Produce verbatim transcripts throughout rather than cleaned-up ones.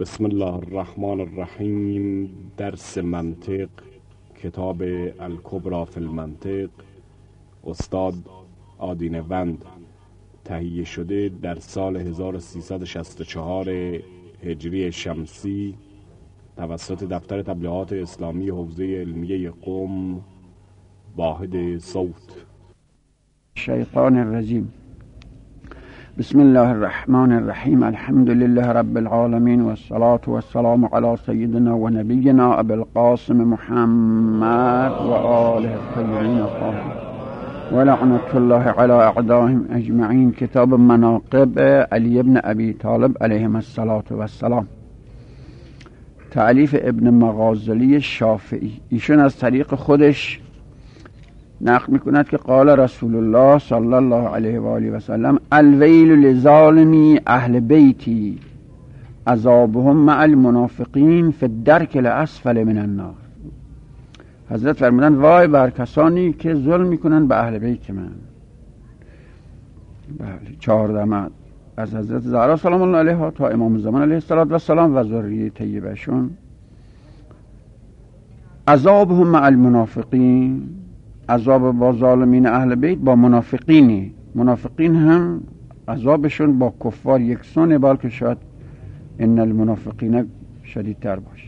بسم الله الرحمن الرحیم. درس منطق، کتاب الکبری فی المنطق، استاد آدینوند، تهیه شده در سال هزار و سیصد و شصت و چهار هجری شمسی توسط دفتر تبلیغات اسلامی حوزه علمیه قم، واحد صوت. الشیطان الرجیم. بسم الله الرحمن الرحیم. الحمد لله رب العالمین والصلاة والسلام علی سیدنا و نبینا ابی القاسم محمد و آله الطیبین الطاهرین و لعنة الله علی اعدائهم اجمعین. کتاب مناقب علی بن ابی طالب علیه الصلاة والسلام، تألیف ابن مغازلی شافعی. ایشون از طریق خودش نقل میکند که قال رسول الله صلی الله علیه و آله و سلم: الویل لظالمی اهل بیتی عذابهم مع المنافقین فی الدرک الاسفل من النار. حضرت فرمودند وای بر کسانی که ظلم میکنن به اهل بیت من. بله، چهاردهم از حضرت زهرا سلام الله علیها تا امام زمان علیه السلام و ذریه طیبه‌شون. عذابهم مع المنافقین، عذاب با ظالمین اهل بیت با منافقینی. منافقین هم عذابشون با کفار یکسانه، بلکه شاید ان المنافقین شدیدتر باشه.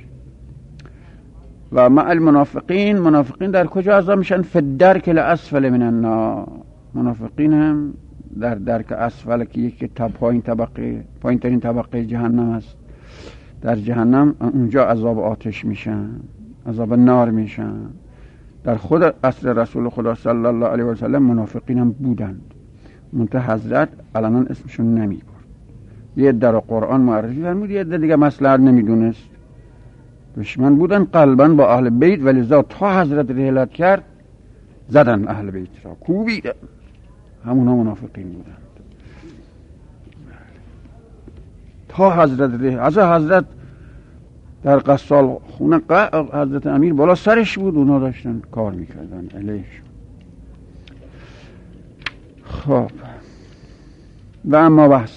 و مع المنافقین، منافقین در کجا عذاب میشن؟ فی الدرک الاسفل من النار. منافقین هم در درک اسفل که یک تا پایین طبقه، پایین ترین طبقه جهنم است، در جهنم اونجا عذاب آتش میشن، عذاب نار میشن. در خود اصل رسول خدا صلی الله علیه و سلم منافقین هم بودند، منتها حضرت علنا اسمشون نمیبرد. یه در قرآن معرفی فرمود، یه در دیگه مصلحت نمیدونست. دشمن بودن قلبا با اهل بیت، ولذا تا حضرت رحلت کرد زدن اهل بیت را، کوبیدن. همونا منافقین بودند تا حضرت رحلت. از حضرت در قصال خونه حضرت امیر بالا سرش بود، اونا داشتن کار میکردن علیش. خب و اما بحث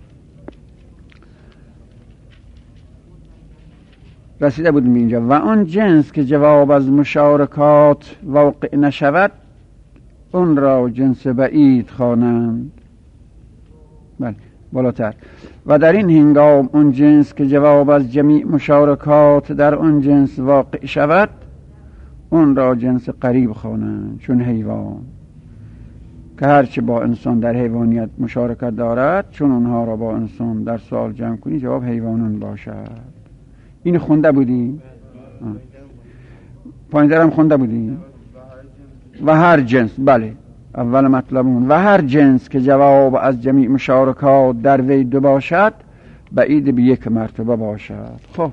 رسیده بودیم اینجا. و آن جنس که جواب از مشارکات واقع نشود، اون را جنس بعید خوانند. بله، بالاتر. و در این هنگام اون جنس که جواب از جمیع مشارکات در اون جنس واقع شود، اون را جنس قریب خوانند، چون حیوان که هرچه با انسان در حیوانیت مشارکت دارد، چون اونها را با انسان در سوال جمع کنی جواب حیوانان باشد. این خونده بودیم؟ پایین درم خونده بودیم؟ و هر جنس، بله، اول مطلبون. و هر جنس که جواب از جمیع مشارکات در وی دو باشد، بعید به یک مرتبه باشد. خب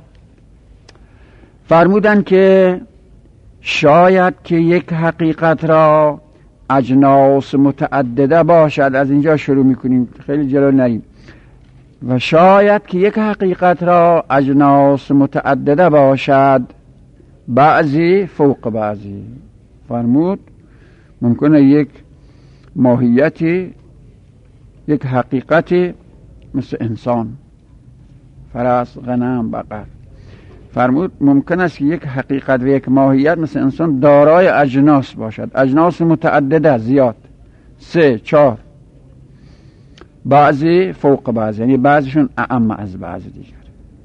فرمودن که شاید که یک حقیقت را اجناس متعدده باشد. از اینجا شروع میکنیم، خیلی جلو نریم. و شاید که یک حقیقت را اجناس متعدده باشد، بعضی فوق بعضی. فرمود ممکنه یک ماهیتی، یک حقیقتی مثل انسان، فرس، غنم، بقر. فرمود ممکن است که یک حقیقت و یک ماهیت مثل انسان دارای اجناس باشد، اجناس متعدده، زیاد، سه، چهار، بعضی فوق بعضی، یعنی بعضیشون اعم از بعضی دیگر.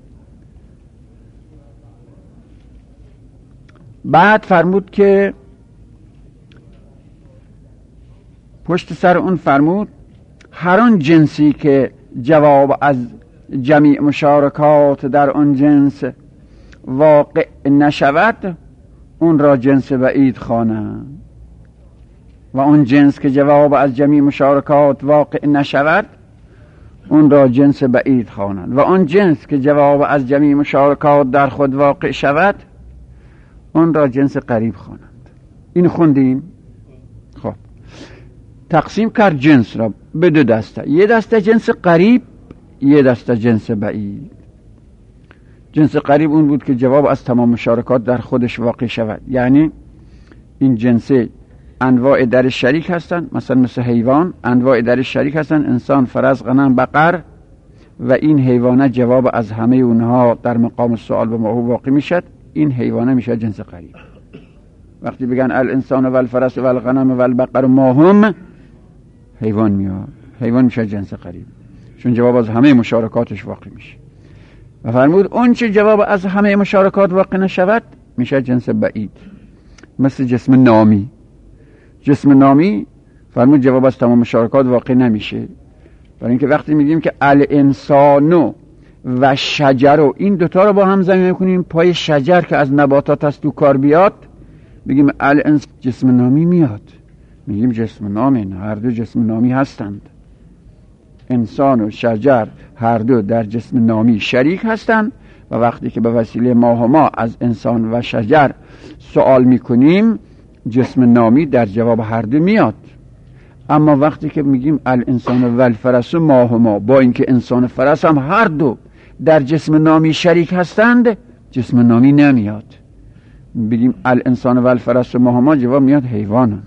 بعد فرمود که پشت سر اون فرمود هر آن جنسی که جواب از جمیع مشارکات در آن جنس واقع نشود، اون را جنس بعید خوانند. و آن جنس که جواب از جمیع مشارکات واقع نشود، اون را جنس بعید خوانند. و آن جنس که جواب از جمیع مشارکات در خود واقع شود، اون را جنس قریب خوانند. این خوندیم. خب تقسیم کرد جنس را به دو دسته، یه دسته جنس قریب، یه دسته جنس بعید. جنس قریب اون بود که جواب از تمام مشارکات در خودش واقع شود، یعنی این جنس انواع در شریک هستن، مثلا مثل حیوان انواع در شریک هستن، انسان، فرس، غنم، بقر، و این حیوانه جواب از همه اونها در مقام سوال به ما واقع میشد، این حیوانه میشه جنس قریب. وقتی بگن الانسان و الفرس و الغنم و البقر ما هم، حیوان میاد، حیوان میشه جنس قریب، چون جواب از همه مشارکاتش واقع میشه. و فرمود اون چه جواب از همه مشارکات واقع نشود میشه جنس بعید، مثل جسم نامی. جسم نامی فرمود جواب از تمام مشارکات واقع نمیشه، برای اینکه وقتی میگیم که الانسانو و شجر و این دوتا رو با هم ضمیمه کنیم پای شجر که از نباتات است تو کار بیاد، بگیم الانس جسم نامی میاد، میگیم جسم نامی، هر دو جسم نامی هستند. انسان و شجر هر دو در جسم نامی شریک هستند و وقتی که به وسیله ما و ما از انسان و شجر سوال میکنیم جسم نامی در جواب هر دو میاد. اما وقتی که میگیم الانسان و الفرس و ما و ما، با اینکه انسان و فرس هم هر دو در جسم نامی شریک هستند، جسم نامی نمیاد. بگیم الانسان و الفرس و ما و ما، جواب میاد حیوانن.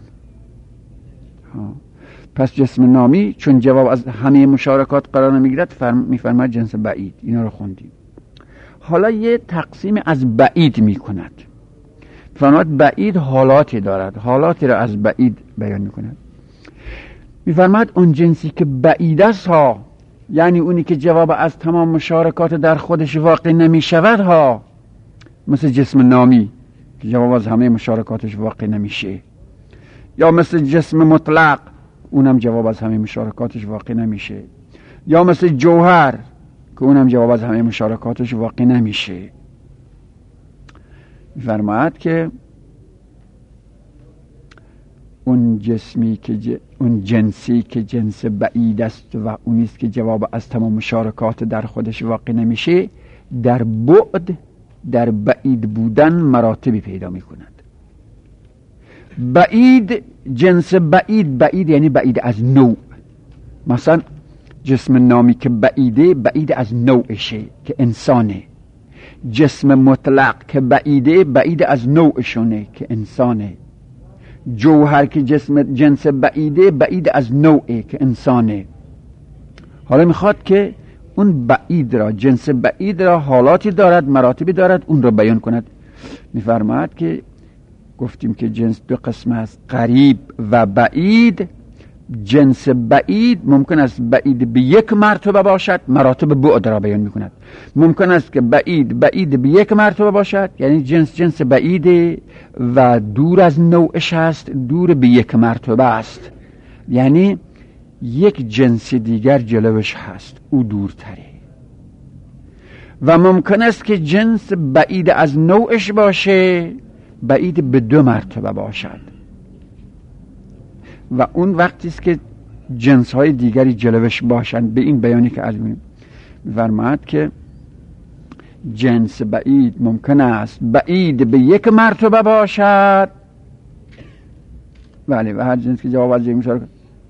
پس جسم نامی چون جواب از همه مشارکات قرار نمیگیرد فرم میفرماید جنس بعید. اینا رو خوندیم. حالا یه تقسیم از بعید میکند. فرماید بعید حالاتی دارد، حالاتی را از بعید بیان میکند. میفرماید اون جنسی که بعید است ها، یعنی اونی که جواب از تمام مشارکات در خودش واقع نمیشود ها، مثل جسم نامی که جواب از همه مشارکاتش واقع نمیشه، یا مثل جسم مطلق اونم جواب از همه مشارکاتش واقع نمیشه، یا مثل جوهر که اونم جواب از همه مشارکاتش واقع نمیشه. میفرماید که اون جسمی که ج... اون جنسی که جنس بعید است و اونیست که جواب از تمام مشارکات در خودش واقع نمیشه، در بعد در بعید بودن مراتبی پیدا میکند. بعید، جنس بعید، بعید یعنی بعید از نوع. مثلا جسم نامی که بعیده، بعید از نوعشه که انسانه. جسم مطلق که بعیده، بعید از نوعشونه که انسانه. جوهر که جسم جنس بعیده، بعید از نوعه که انسانه. حالا میخواد که اون بعید را، جنس بعید را حالاتی دارد، مراتبی دارد، اون را بیان کند. میفرماید که گفتیم که جنس دو قسم است، قریب و بعید. جنس بعید ممکن است بعید به یک مرتبه باشد، مراتب بعد را بیان میکند. ممکن است که بعید بعید به یک مرتبه باشد، یعنی جنس جنس بعیده و دور از نوعش است، دور به یک مرتبه است، یعنی یک جنس دیگر جلوش هست، او دورتره. و ممکن است که جنس بعید از نوعش باشه، بعید به دو مرتبه باشد، و اون وقتی است که جنس های دیگری جلوش باشند. به این بیانی که علمی می‌فرماید که جنس بعید ممکن است بعید به یک مرتبه باشد، بله، و هر جنس که جواب از مشارکات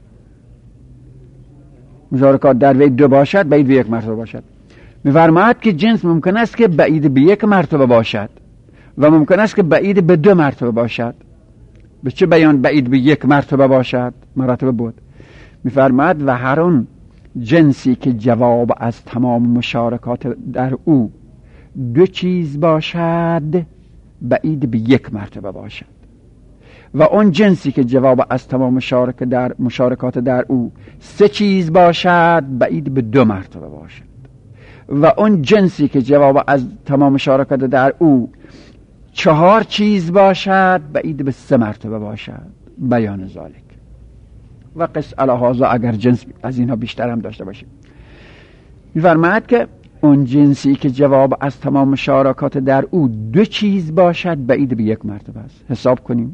مشارکات در وی دو باشد، بعید به یک مرتبه باشد. می‌فرماید که جنس ممکن است که بعید به یک مرتبه باشد و ممکن است که بعید به دو مرتبه باشد. به چه بیان بعید به یک مرتبه باشد؟ مراتب بود. می‌فرماید و هر اون جنسی که جواب از تمام مشارکات در او دو چیز باشد، بعید به یک مرتبه باشد، و اون جنسی که جواب از تمام مشارکات در مشارکات در او سه چیز باشد، بعید به دو مرتبه باشد، و اون جنسی که جواب از تمام مشارکات در او چهار چیز باشد، بعید به سه مرتبه باشد. بیان ذالک و قس علی هذا، اگر جنس از اینها بیشتر هم داشته باشه. می‌فرماید که اون جنسی که جواب از تمام مشارکات در او دو چیز باشد، بعید به یک مرتبه است. حساب کنیم.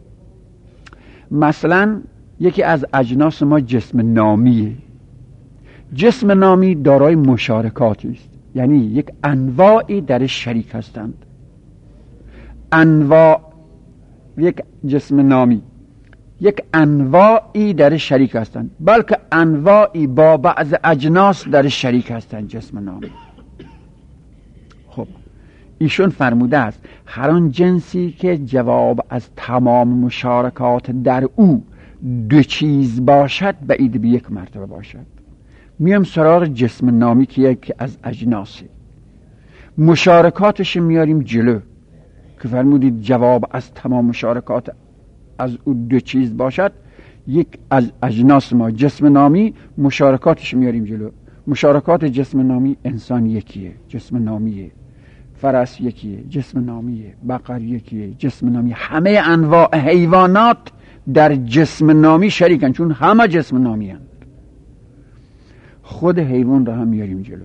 مثلا یکی از اجناس ما جسم نامیه. جسم نامی دارای مشارکاتی است، یعنی یک انواعی در شریک هستند. انواع، یک جسم نامی یک انواعی در شریک هستند، بلکه انواعی با بعض اجناس در شریک هستند جسم نامی. خب ایشون فرموده است هر آن جنسی که جواب از تمام مشارکات در او دو چیز باشد، بعید به یک مرتبه باشد. میام سراغ جسم نامی که یکی از اجناسه، مشارکاتش میاریم جلو که فرمودید جواب از تمام مشارکات از او دو چیز باشد. یک از اجناس ما جسم نامی، مشارکاتش میاریم جلو. مشارکات جسم نامی انسان یکیه، جسم نامیه. فرس یکیه، جسم نامیه. بقر یکیه، جسم نامیه. همه انواع حیوانات در جسم نامی شریکن، چون همه جسم نامی هستند. خود حیوان را هم میاریم جلو.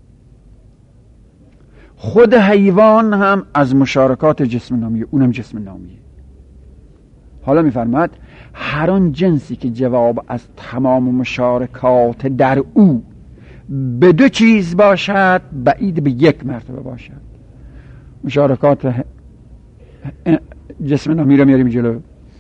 خود حیوان هم از مشارکات جسم نامیه، اونم جسم نامیه. حالا میفرماد هر آن جنسی که جواب از تمام مشارکات در او به دو چیز باشد، بعید به یک مرتبه باشد. مشارکات جسم نامی را میاریم جلو،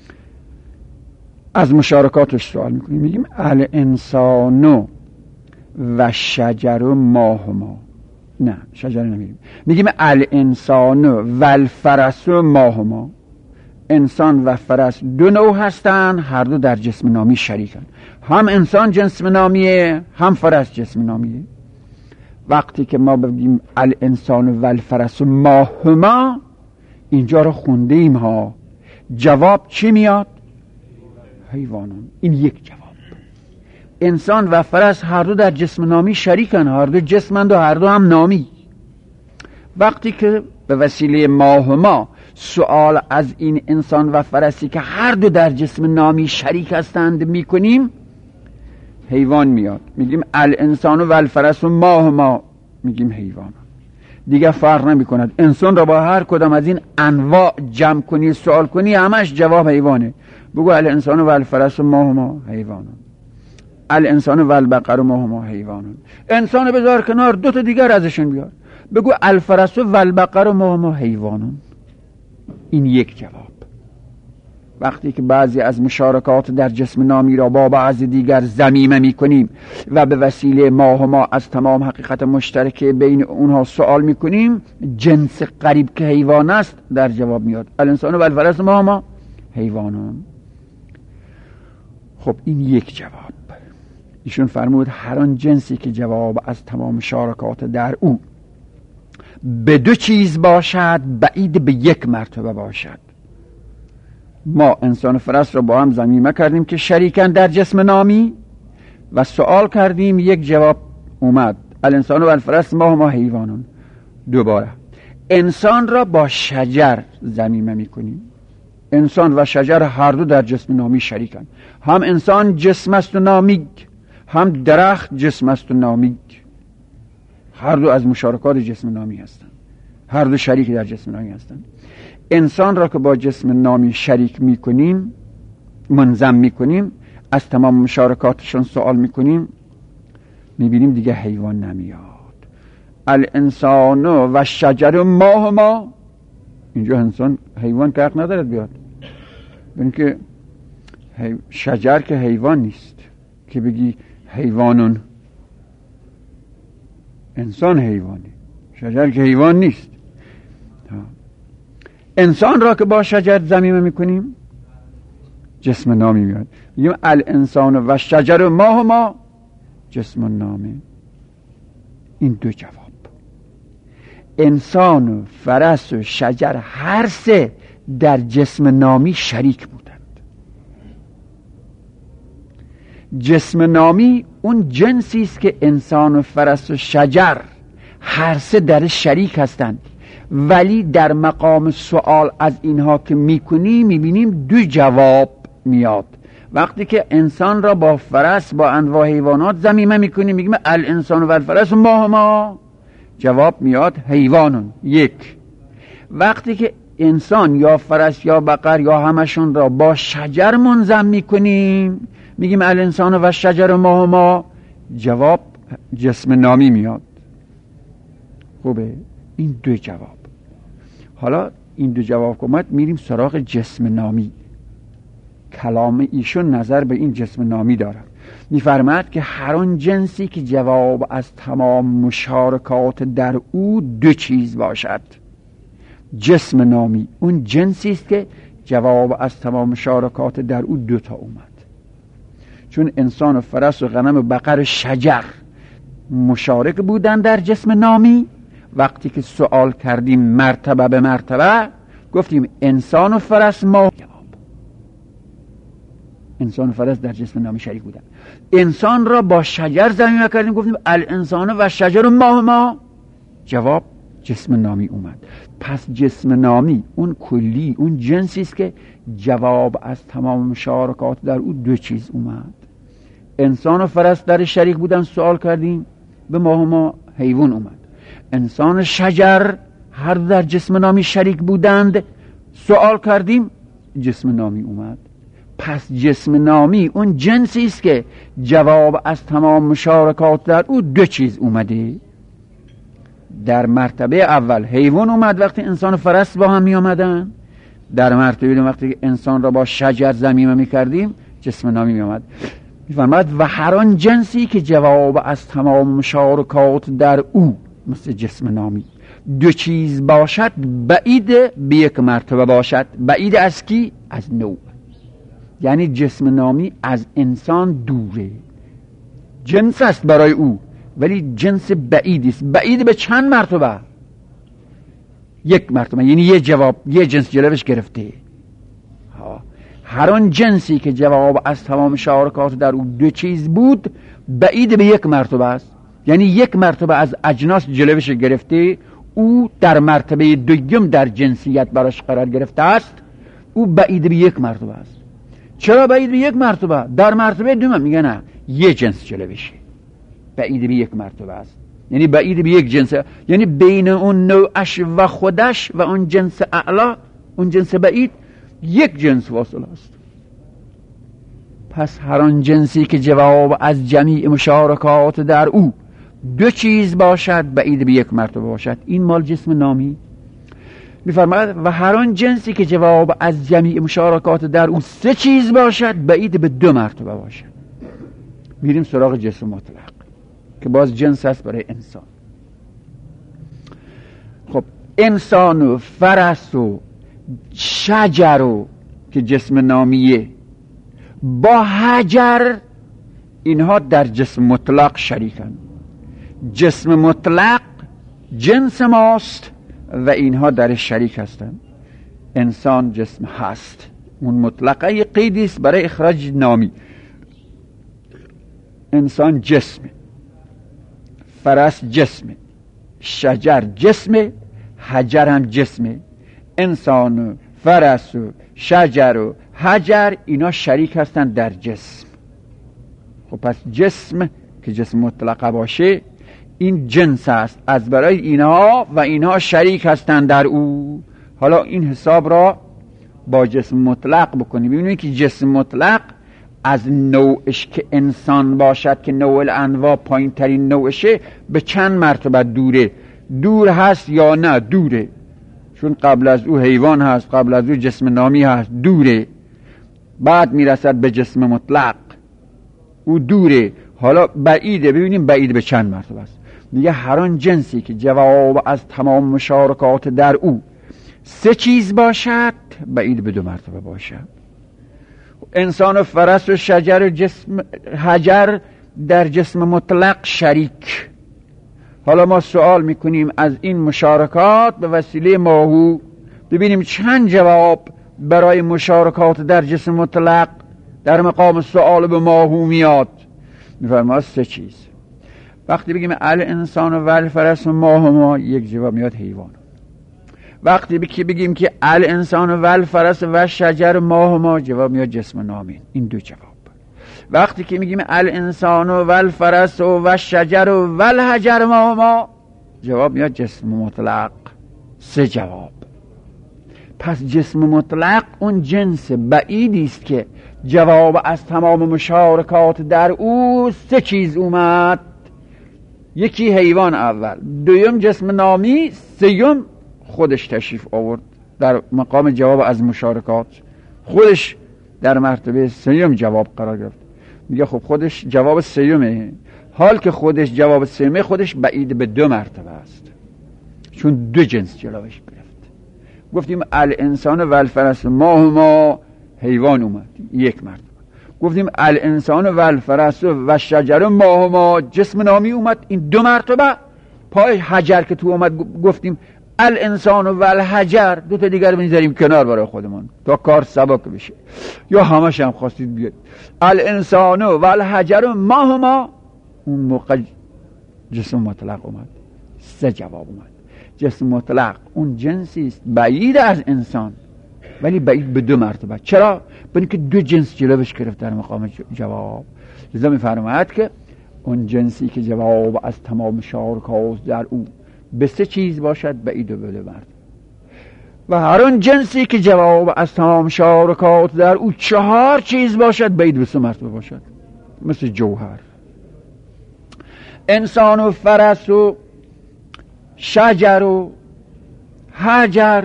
از مشارکاتش سوال میکنیم، میگیم الانسان و شجر و ماهما. نه شجر نمیریم، میگیم الانسان و الفرس و ماهما. انسان و فرس دو نوع هستن، هر دو در جسم نامی شریکن. هم انسان جسم نامیه، هم فرس جسم نامیه. وقتی که ما بگیم الانسان و الفرس و ماهما، اینجا رو خونده ایم ها، جواب چی میاد؟ حیوانان. این یک جواب. انسان و فرس هر دو در جسم نامی شریکن، هر دو جسمند و هر دو هم نامی. وقتی که به وسیله ماهما سوال از این انسان و فرسی که هر دو در جسم نامی شریک هستند میکنیم، حیوان میاد، میگیم الانسان و الفرس و ماهما، میگیم حیوان. دیگه فرق نمی کند انسان را با هر کدام از این انواع جمع کنی سوال کنی، همش جواب حیوانه. بگو الانسان و الفرس و ماهما، حیوان. الانسان و البقر و ماهما، حیوان. انسان بذار کنار، دو تا دیگر ازشون بیار، بگو الفرس و البقر و ماهما، حیوانون. این یک جواب. وقتی که بعضی از مشارکات در جسم نامی را با بعضی دیگر ضمیمه می کنیم و به وسیله ما و ما از تمام حقیقت مشترک بین اونها سوال می کنیم، جنس قریب که حیوان است در جواب میاد. الانسان و الفرس ما و ما، حیوانان. خب این یک جواب. ایشون فرمود هر آن جنسی که جواب از تمام مشارکات در او به دو چیز باشد، بعید به یک مرتبه باشد. ما انسان و فرس را با هم ضمیمه کردیم که شریکن در جسم نامی و سوال کردیم، یک جواب اومد، الانسان و الفرس ما و ما، حیوانون. دوباره انسان را با شجر ضمیمه میکنیم. انسان و شجر هر دو در جسم نامی شریکن. هم انسان جسم است و نامیگ، هم درخت جسم است و نامیگ. هر دو از مشارکات جسم نامی هستند، هر دو شریک در جسم نامی هستند. انسان را که با جسم نامی شریک میکنیم، منضم میکنیم، از تمام مشارکاتشون سوال میکنیم، میبینیم دیگه حیوان نمیاد. الانسان و شجر ما ما، اینجا انسان حیوان که حق ندارد بیاد، ببین که شجر که حیوان نیست که بگی حیوانون. انسان حیوانی، شجر که حیوان نیست. انسان را که با شجر ضمیمه میکنیم، جسم نامی میاد، میگیم الانسان و شجر ما ما، جسم نامی. این دو جواب. انسان و فرس و شجر هر سه در جسم نامی شریک بودند. جسم نامی اون جنسی است که انسان و فرس و شجر هر سه در شریک هستند، ولی در مقام سوال از اینها که میکنیم میبینیم دو جواب میاد. وقتی که انسان را با فرس با انواع حیوانات ضمیمه میکنیم، میگیم الانسان و الفرس ما ما، جواب میاد حیوانون، یک. وقتی که انسان یا فرس یا بقر یا همشون را با شجر منضم میکنیم، میگیم الانسان و شجر ما ما، جواب جسم نامی میاد. خوبه؟ این دو جواب. حالا این دو جواب کمت میریم سراغ جسم نامی. کلام ایشون نظر به این جسم نامی داره. میفرماد که هر آن جنسی که جواب از تمام مشارکات در او دو چیز باشد. جسم نامی اون جنسی است که جواب از تمام مشارکات در او دو تا اومد. چون انسان و فرس و غنم و بقر شجر مشارک بودن در جسم نامی. وقتی که سوال کردیم مرتبه به مرتبه گفتیم انسان و فرس ماه. انسان و فرس در جسم نامی شریک بودن. انسان را با شجر ضمیمه کردیم گفتیم الانسان و شجر و ماه ما. جواب جسم نامی اومد. پس جسم نامی اون کلی، اون جنسی است که جواب از تمام مشارکات در او دو چیز اومد. انسان و فرس در شریک بودن سوال کردیم به ماه ما حیوان اومد. انسان و شجر هر در جسم نامی شریک بودند سوال کردیم جسم نامی اومد. پس جسم نامی اون جنسی است که جواب از تمام مشارکات در او دو چیز اومده. در مرتبه اول حیوان اومد وقتی انسان و فرس با هم می آمدن. در مرتبه دوم وقتی انسان را با شجر ضمیمه می کردیم جسم نامی می آمد. می فرماید و هر آن جنسی که جواب از تمام مشارکات در او مثل جسم نامی دو چیز باشد بعید به یک مرتبه باشد. بعید از کی؟ از نوع. یعنی جسم نامی از انسان دوره، جنس است برای او ولی جنس بعیدی است. بعید به چند مرتبه؟ یک مرتبه. یعنی یه جواب یه جنس جلوش گرفته. ها. هر آن جنسی که جواب از تمام شارکات در او دو چیز بود بعید به یک مرتبه است. یعنی یک مرتبه از اجناس جلوش گرفته، او در مرتبه دوم در جنسیت براش قرار گرفته است، او بعید به یک مرتبه است. چرا بعید به یک مرتبه؟ در مرتبه دوم میگه نه یه جنس جلوشه، بعید به یک مرتبه است. یعنی بعید به یک جنس، یعنی بین اون نوعش و خودش و اون جنس اعلا، اون جنس بعید، یک جنس واصل است. پس هر آن جنسی که جواب از جمیع مشارکات در او دو چیز باشد بعید به یک مرتبه باشد. این مال جسم نامی. می‌فرماید و هر آن جنسی که جواب از جمیع مشارکات در او سه چیز باشد بعید به دو مرتبه باشد. میریم سراغ جسم مطلق که باز جنس است برای انسان. خب انسان و فرس و شجر و که جسم نامیه با حجر، اینها در جسم مطلق شریکن. جسم مطلق جنس ماست و اینها در شریک هستند. انسان جسم هست، اون مطلقه قیدی است برای اخراج نامی. انسان جسمه، فرس جسمه، شجر جسمه، حجر هم جسمه. انسان و فرس و شجر و حجر اینا شریک هستند در جسم. خب پس جسم که جسم مطلقه باشه این جنس است از برای اینها و اینها شریک هستند در او. حالا این حساب را با جسم مطلق بکنیم. ببینید که جسم مطلق از نوعش که انسان باشد که نوع الانواع پایین ترین نوعشه به چند مرتبه دوره. دور هست یا نه؟ دوره، چون قبل از او حیوان هست، قبل از او جسم نامی هست، دوره. بعد میرسد به جسم مطلق، او دوره. حالا بعیده، ببینیم بعید به چند مرتبه است. میگه هر آن جنسی که جواب از تمام مشارکات در او سه چیز باشد بعید به دو مرتبه باشد. انسان و فرس و شجر و جسم حجر در جسم مطلق شریک. حالا ما سوال میکنیم از این مشارکات به وسیله ماهو، ببینیم چند جواب برای مشارکات در جسم مطلق در مقام سوال به ماهو میاد. میفرماید سه چیز. وقتی بگیم الانسان و الفرس و ماه ما، یک جواب میاد حیوان. وقتی بگیم که الانسان و الفرس و شجر ماه ما، جواب میاد جسم نامی. این دو جواب. وقتی که میگیم الانسان و الفرس و شجر و الحجر ماه ما، جواب میاد جسم مطلق. سه جواب. پس جسم مطلق اون جنس بعیدی است که جواب از تمام مشارکات در او سه چیز اومد. یکی حیوان اول، دوم جسم نامی، سوم خودش تشریف آورد در مقام جواب از مشارکات. خودش در مرتبه سوم جواب قرار گرفت. میگه خب خودش جواب سومه، حال که خودش جواب سومه خودش بعید به دو مرتبه است، چون دو جنس جلوش گرفت. گفتیم الانسان و الفرس ماه ما، حیوان اومد یک مرتبه. گفتیم الانسان و الفرس و شجر ماه ما جسم نامی اومد، این دو مرتبه. پای حجر که تو اومد گفتیم الانسان و الحجر، دو تا دیگر بنذاریم کنار برای خودمون تا کار سبک بشه، یا همش هم خواستید بیاد الانسان و الحجر ماه ما، اون موقع جسم مطلق اومد. سه جواب اومد. جسم مطلق اون جنسی است بعید از انسان، ولی بعید به دو مرتبه. چرا؟ برای که دو جنس جلوش گرفت در مقام جواب. لذا می‌فرماید که اون جنسی که جواب از تمام شارکات در او به سه چیز باشد بعید و به دو مرتبه، و هر اون جنسی که جواب از تمام شارکات در او چهار چیز باشد بعید به سه مرتبه باشد. مثل جوهر، انسان و فرس و شجر و حجر،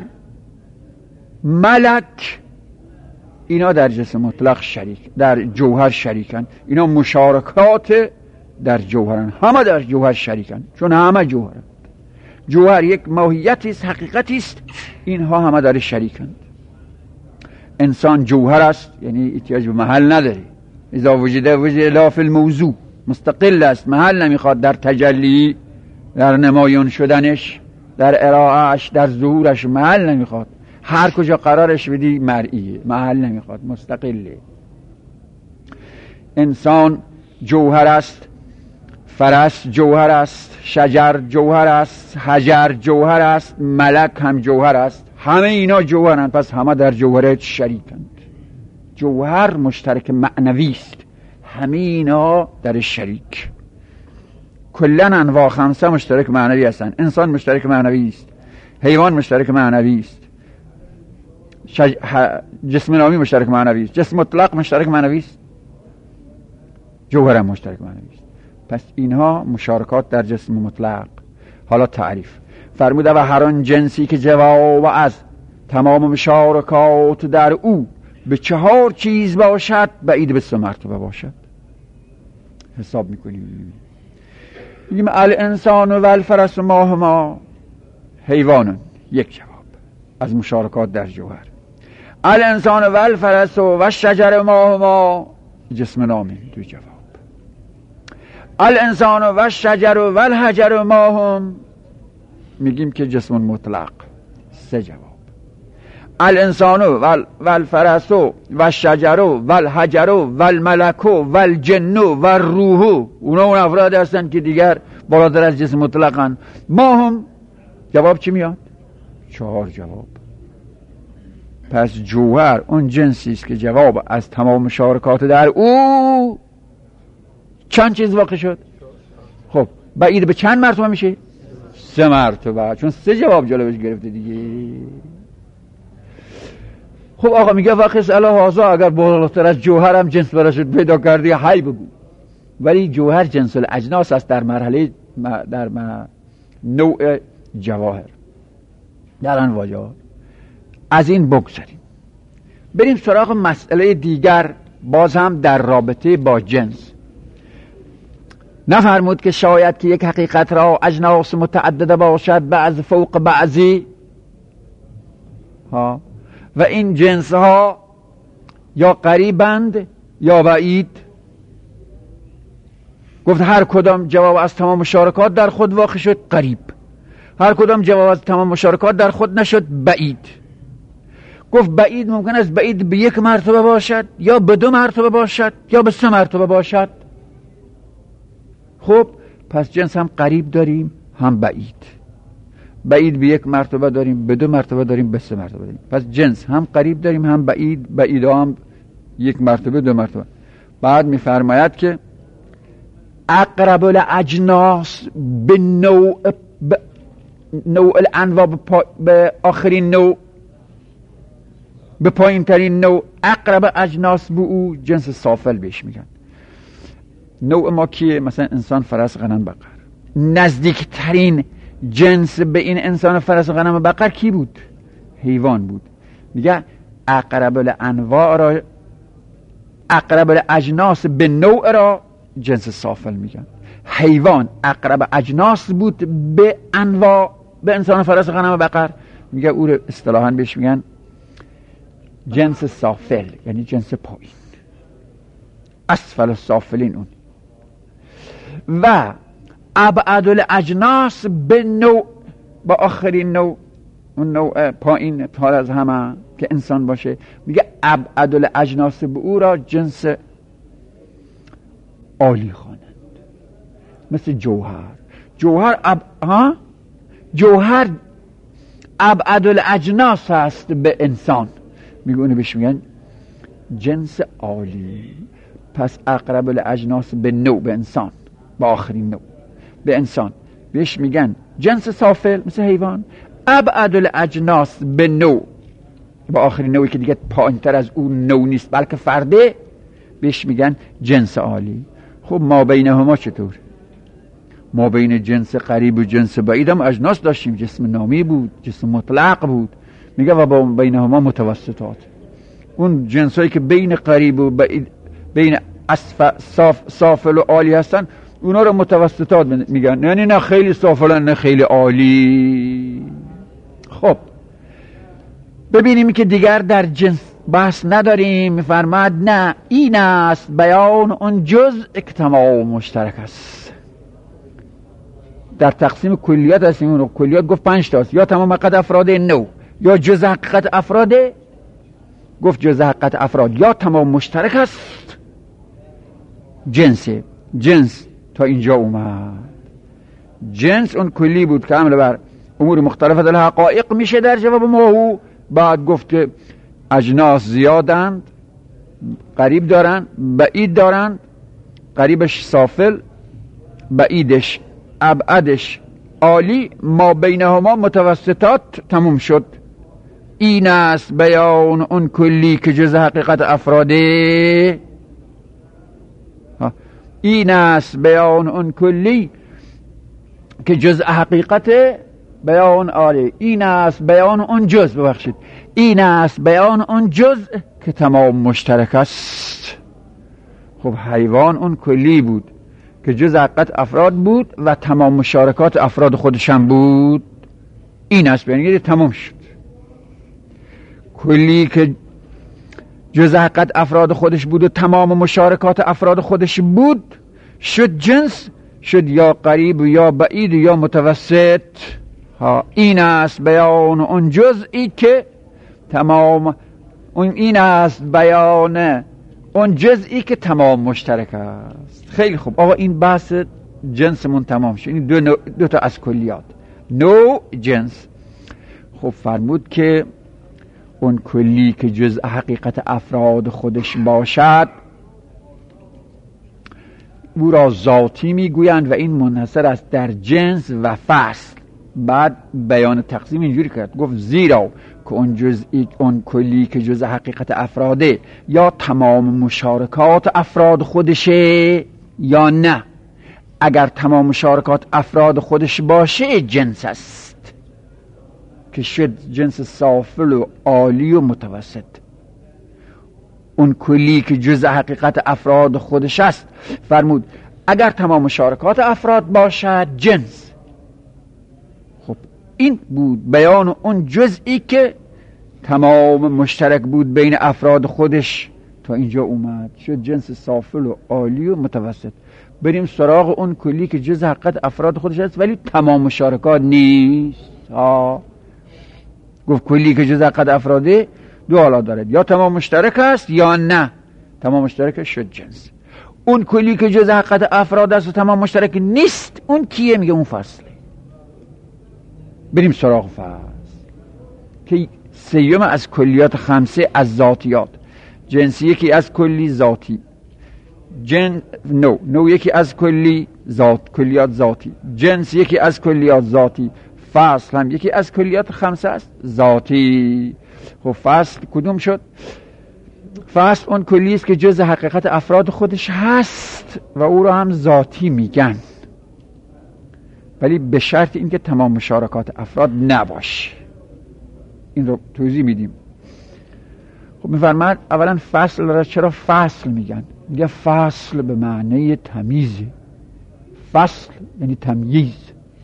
ملک، اینا در جسم مطلق شریک، در جوهر شریکن. اینا مشارکات در جوهرن، همه در جوهر شریکن، چون همه جوهرن. جوهر یک ماهیتی است، حقیقتی است، اینها همه در شریکند. انسان جوهر است، یعنی احتیاج به محل نداره. اذا وجده وجه لا فی الموضوع، مستقل است، محل نمیخواد در تجلی، در نمایان شدنش، در ارائهش، در ظهورش محل نمیخواد. هر کجا قرارش بدی مرئیه، محل نمیخواد، مستقله. انسان جوهر است، فرس جوهر است، شجر جوهر است، حجر جوهر است، ملک هم جوهر است. همه اینا جوهرند، پس همه در جوهرت شریکند. جوهر مشترک معنوی است، همه اینا در شریک. کلن انواع خمسه مشترک معنوی هستند. انسان مشترک معنوی است، حیوان مشترک معنوی است، شج... ح... جسم نامی مشترک معنوی است، جسم مطلق مشترک معنوی است، جوهر هم مشترک معنوی است. پس اینها مشارکات در جسم مطلق. حالا تعریف فرموده و هر آن جنسی که جواب از تمام مشارکات در او به چهار چیز باشد بعید به سه مرتبه باشد. حساب میکنیم، میگیم الانسان و الفرس و ماه ما، حیوانن، یک جواب از مشارکات در جوهر. الانسان و الفرس و شجر ماه ما، جسم نامی، دو جواب. الانسان و شجر و الحجر ماه هم، میگیم که جسم مطلق، سه جواب. الانسان و الفرس و شجر و الحجر و الملک و الجن و الروح، اونا اون افراد هستن که دیگر بالاتر از جسم مطلقن. ما هم جواب چی میاد؟ چهار جواب. پس جوهر اون جنسی است که جواب از تمام مشارکات در او چند چیز واقع شد؟ خب بعید به چند مرتبه میشه؟ سه مرتبه، چون سه جواب جلوش گرفته دیگه. خب آقا میگه وقت الهازا اگر بالاتر از جوهر هم جنس براشد پیدا کردی حی بگو، ولی جوهر جنس الاجناس است در مرحله در نوع جواهر، در انواع جواهر. از این بگذاریم، بریم سراغ مسئله دیگر، باز هم در رابطه با جنس. نفرمود که شاید که یک حقیقت را اجناس متعدده باشد بعض فوق بعضی ها، و این جنس ها یا قریبند یا بعید. گفت هر کدام جواب از تمام مشارکات در خود واقع شد قریب، هر کدام جواب از تمام مشارکات در خود نشد بعید. گفت بعید ممکن است بعید به یک مرتبه باشد، یا به دو مرتبه باشد، یا به سه مرتبه باشد. خب پس جنس هم قریب داریم هم بعید. بعید به یک مرتبه داریم، به دو مرتبه داریم، به سه مرتبه داریم. پس جنس هم قریب داریم هم بعید، بعید هم یک مرتبه دو مرتبه. بعد میفرماید که اقرب الاجناس به نوع به نوع الانواع به آخرین نوع، به پایین ترین نوع. اقرب اجناس به او جنس سافل بهش میگن. نوع ما کیه؟ مثلا انسان، فرس، غنم، بقر. نزدیکترین جنس به این انسان، فرس، غنم و بقر کی بود؟ حیوان بود. میگه اقرب الانواع را، اقرب الاجناس به نوع را جنس سافل میگن. حیوان اقرب اجناس بود به انواع، به انسان، فرس، غنم و بقر، میگه او رو اصطلاحاً بهش میگن جنس سافل، یعنی جنس پایین. اسفل السافلین اون. و ابعد الاجناس به نوع، با آخرین نوع، اون نوع پایین تر از همه که انسان باشه، میگه ابعد الاجناس به او را جنس عالی خوانند. مثل جوهر. جوهر اب... ها؟ جوهر ابعد الاجناس هست به انسان، میگونه بهش میگن جنس عالی. پس اقرب الاجناس به نوع، به انسان، با آخرین نوع به انسان بهش میگن جنس سافل مثل حیوان. ابعد الاجناس به نوع، با آخرین نوعی که دیگه پایینتر از اون نوع نیست بلکه فرده، بهش میگن جنس عالی. خب ما بینهما چطور؟ ما بین جنس قریب و جنس بعید هم اجناس داشتیم. جسم نامی بود، جسم مطلق بود، میگه و با بینهما متوسطات. اون جنسایی که بین قریب و بعید، بین اسف... صاف... سافل و عالی هستن، اونا رو متوسطات میگن. یعنی نه خیلی سافلن نه خیلی عالی. خب ببینیم که دیگر در جنس بحث نداریم. میفرماد نه، این است بیان اون جزء که تمام مشترک است. در تقسیم کلیات هستیم. اون کلیات گفت پنج تاست، یا تمام حقیقت افراد نو، یا جزء حقیقت افراد، گفت جزء حقیقت افراد، یا تمام مشترک است. جنس جنس تا اینجا اومد. جنس اون کلی بود که عمل بر امور مختلفه در حقایق میشه در جواب ماهو. بعد گفت که اجناس زیادند، قریب دارن، بعید دارن. قریبش سافل، بعیدش ابعدش عالی، ما بینهما متوسطات. تموم شد. این است بیان اون کلی که جز حقیقت افراده. این است بیان اون کلی که جز حقیقت بیان عالی. این است بیان اون جز، ببخشید، این است بیان اون جز که تمام مشترک است. خب حیوان اون کلی بود که جز حقیقت افراد بود و تمام مشارکات افراد خودشم بود. این است بیان تمام شد. کلی که جز حقیقت افراد خودش بود و تمام مشارکات افراد خودش بود، شد جنس، شد یا قریب یا بعید یا متوسط. ها این است بیان اون جزئی که تمام اون این است بیان اون جزئی که تمام مشترک است. خیلی خوب آقا، این بحث جنسمون تمام شد. این دو, نوع دو تا از کلیات، نوع جنس. خب فرمود که اون کلی که جز حقیقت افراد خودش باشد او را ذاتی میگویند و این منحصر است در جنس و فصل. بعد بیان تقسیم اینجوری کرد، گفت زیرا که اون جزئی اون کلی که جز حقیقت افراده یا تمام مشارکات افراد خودشه یا نه. اگر تمام مشارکات افراد خودش باشه جنس است که شد جنس سافل و عالی و متوسط. اون کلی که جز حقیقت افراد خودش است، فرمود اگر تمام مشارکات افراد باشد جنس. خب این بود بیان اون جزئی که تمام مشترک بود بین افراد خودش. تا اینجا اومد شد جنس سافل و عالی و متوسط. بریم سراغ اون کلی که جز حقیقت افراد خودش است ولی تمام مشارکات نیست. ها گفت کلی که جز حقیقت افراده دو حالت دارد، یا تمام مشترک است یا نه. تمام مشترک شد جنس. اون کلی که جز حقیقت افراد است و تمام مشترک نیست، اون کیه؟ میگه اون فصله. بریم سراغ فصل که سیوم از کلیات خمسه از ذاتیات. جنس یکی از کلی ذاتی، جن نو نو یکی از کلی ذات کلیات ذاتی، جنس یکی از کلیات ذاتی، فصل هم یکی از کلیات خمسه است ذاتی. خب فصل کدوم شد؟ فصل اون کلی است که جز حقیقت افراد خودش هست و او را هم ذاتی میگن، ولی به شرط اینکه تمام مشارکات افراد نباشه. این رو توضیح میدیم. خب میفرماد اولا فصل را چرا فصل میگن؟ میگه فصل به معنی تمیزه. فصل یعنی تمییز،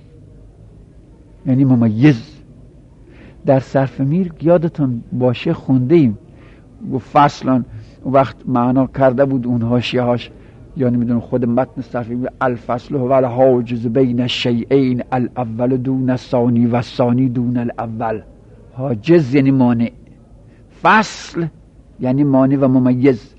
یعنی ممیز. در صرف میر یادتون باشه خونده ایم و فصلان وقت معنا کرده بود اون حاشیه هاش یا نمیدونم خود متن صرفی الفصل هو الحاجز بین الشیئین الاول دون الثانی و الثانی دون الاول. حاجز یعنی مانع، فصل یعنی مانع و ممیز.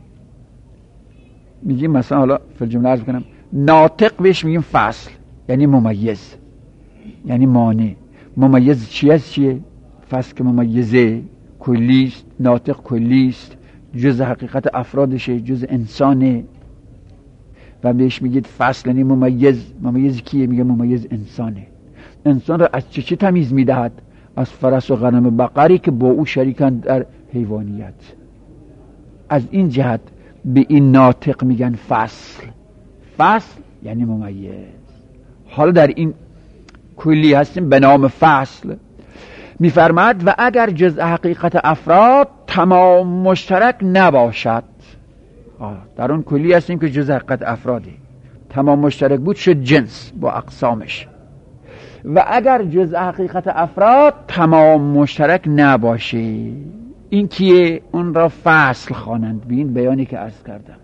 میگیم مثلا حالا فی الجمله عرض کنم ناطق بهش میگیم فصل یعنی ممیز، یعنی مانع. ممیز چی از چیه؟ فصل که ممیزه کلیست، ناطق کلیست، جز حقیقت افرادشه، جز انسانه و بهش میگید فصل یعنی ممیز. ممیز کیه؟ میگه ممیز انسانه. انسان را از چه چه تمیز میدهد؟ از فرس و غنم بقری که با او شریکند در حیوانیت. از این جهت به این ناطق میگن فصل. فصل یعنی ممیز. حالا در این کلی هستیم به نام فصل. میفرماد و اگر جز حقیقت افراد تمام مشترک نباشد، در اون کلی هستیم که جز حقیقت افراده، تمام مشترک بود شد جنس با اقسامش. و اگر جز حقیقت افراد تمام مشترک نباشه، این کیه؟ اون را فصل خوانند. بین بیانی که عرض کردم.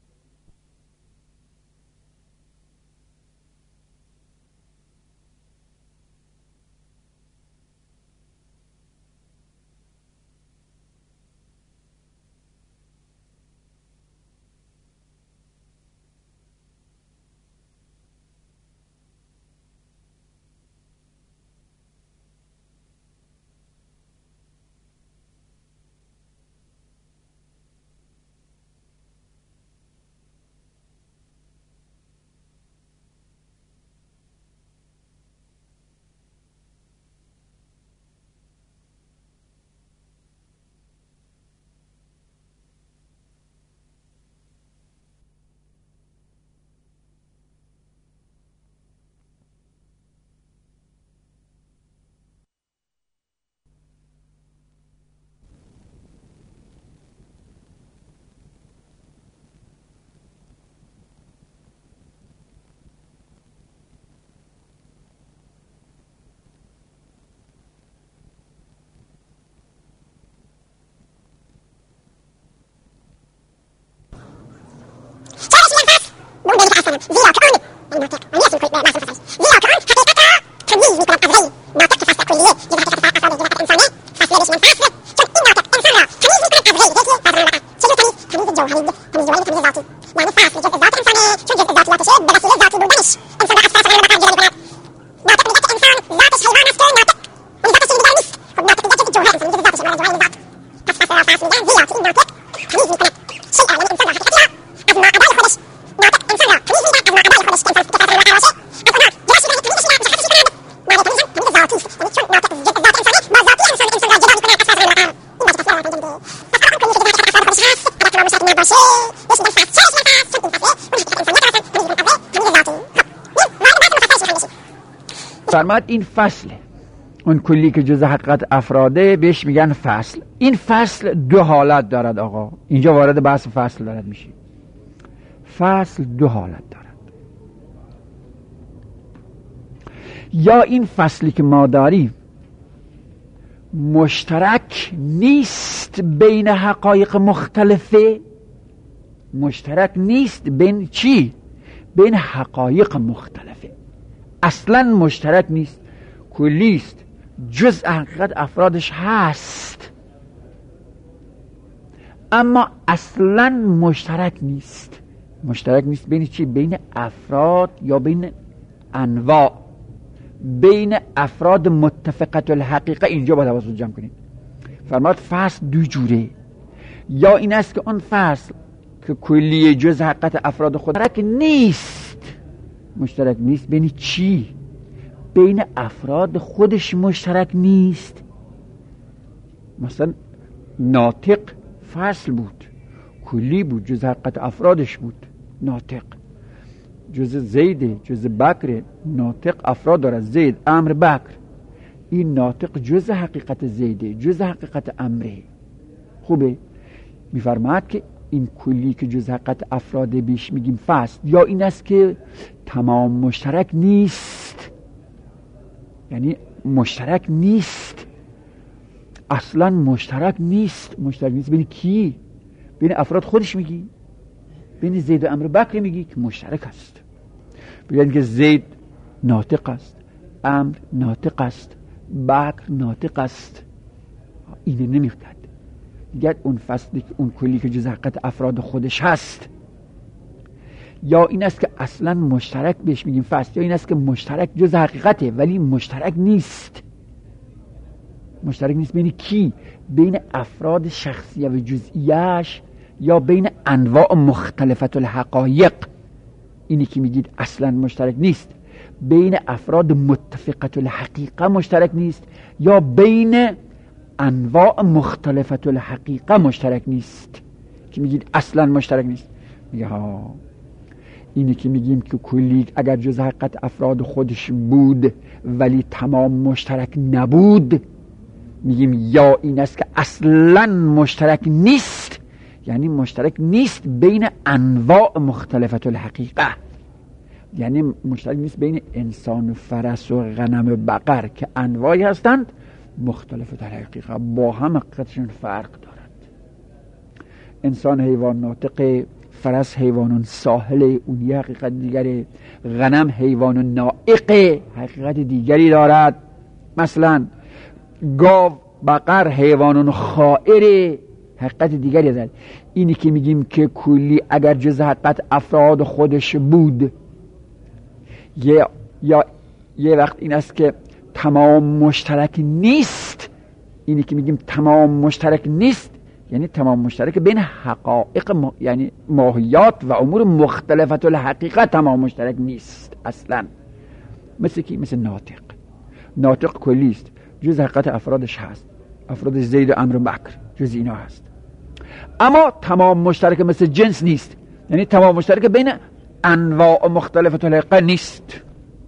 زیرا که آن ناطق و نیست میکنید به محصول فصلش زیرا که آن حقیقت را تمییز میکند از غیر ناطق که فصل کلیه جز حقیقت افراد جز حقیقت انسانه فصل بهش من فصل چون این ناطق انسان را تمییز میکند از غیر یکی از رنبقه چجور تمییز؟ تمییز جوهری تمییز جوهری تمییز ذاتی یعنی فصل جز ذات انسانه چون جز ذاتیاتشه به وسیله ذاتی بودنش انسان را از فرس رنبقه جدا میکند. ناطق میگه که انسان ذاتش حیوان است که ناطق اون ذاتش دیگر نیست. خب ناطق دیگه جز جوهر انسان جز ذاتشه معنی جوهر ذات. پس فصل را فصل میگن زیرا که این ناطق تمییز میکند شیء یعنی انسان را حقیقتی را از ماقبل خودش. ناطق انسان را تمییز میکند از ماقبل خودش که انسان که فصل رنبقه باشه از اونها جلوش میگن تمییزش را مشخصش میکنند. معنی تمییز هم تمییز ذاتی است یعنی چون ناطق جز ذات انسانی با ذاتی انسان انسان را جدا میکنه از فصل رنبقه. این باشه فصل را تمییز میده. پس آن کلیه که جز حقیقت افراد خودش هست اگر تمام مشترک نباشه بهش میگن فصل. چرا میگن فصل؟ چون این فصله اون حقیقت انسانیت را تمییز میکنه از تمییز ذاتی. خب وارد بحث مفصلش میخوایم بشیم. فرماد این فصله، اون کلی که جز حقیقت افراده بهش میگن فصل. این فصل دو حالت دارد آقا. اینجا وارد بحث فصل دارد میشه. فصل دو حالت دارد. یا این فصلی که ما داریم مشترک نیست بین حقایق مختلفه. مشترک نیست بین چی؟ بین حقایق مختلفه. اصلا مشترک نیست، کلیست، جز حقیقت افرادش هست، اما اصلا مشترک نیست. مشترک نیست بین چی؟ بین افراد یا بین انواع، بین افراد متفقت الحقیقه. اینجا باید حواستون جمع کنید. فرماد فصل دو جوره. یا این است که اون فصل که کلیه جز حقیقت افراد خود مشترک نیست. مشترک نیست بین چی؟ بین افراد خودش مشترک نیست. مثلا ناطق فصل بود، کلی بود، جز حقیقت افرادش بود. ناطق جز زیده، جز بکره. ناطق افراد دارد، زید، امر، بکر. این ناطق جز حقیقت زیده، جز حقیقت امره. خوبه؟ میفرماد که این کلی که جز حقیقت افراده بیش میگیم فصل. یا این است که تمام مشترک نیست، یعنی مشترک نیست، اصلا مشترک نیست. مشترک نیست بین کی؟ بین افراد خودش میگی، بین زید و عمرو بکر میگی که مشترک است. بگن که زید ناطق است، عمرو ناطق است، بکر ناطق است. اینه نمیخواد دیگر اون فصلی که اون کلی که جز حقیقت افراد خودش هست، یا این است که اصلا مشترک بهش میگیم فصل، یا این است که مشترک جز حقیقته ولی مشترک نیست. مشترک نیست بین کی؟ بین افراد شخصیه و جزئیش، یا بین انواع مختلفت الحقایق. اینی که میگید اصلا مشترک نیست. بین افراد متفقت الحقیقه مشترک نیست، یا بین انواع مختلفت الحقیقه مشترک نیست که میگید اصلا مشترک نیست. میگه ها اینی که میگیم که کلی اگر جز حقیقت افراد خودش بود ولی تمام مشترک نبود، میگیم یا این است که اصلا مشترک نیست، یعنی مشترک نیست بین انواع مختلفت الحقیقه، یعنی مشترک نیست بین انسان و فرس و غنم و بقر که انواعی هستند مختلفت الحقیقه، با هم حقیقتشون فرق دارد. انسان حیوان ناطق، فرس حیوان ساحل، اون یه حقیقت دیگری، غنم حیوان نائق حقیقت دیگری دارد. مثلا گاو بقر حیوان خائر حقیقت دیگری دارد. اینی که میگیم که کلی اگر جز حقیقت افراد خودش بود، یه یا یه وقت این است که تمام مشترک نیست. اینی که میگیم تمام مشترک نیست یعنی تمام مشترک بین حقایق م... یعنی ماهیات و امور مختلفت الحقیقه تمام مشترک نیست اصلا. مثل کی؟ مثل ناطق. ناطق کلی است، جز حقیقت افرادش هست، افراد زید و عمرو و بکر جز اینا هست، اما تمام مشترک مثل جنس نیست، یعنی تمام مشترک بین انواع مختلفت الحقیقه نیست،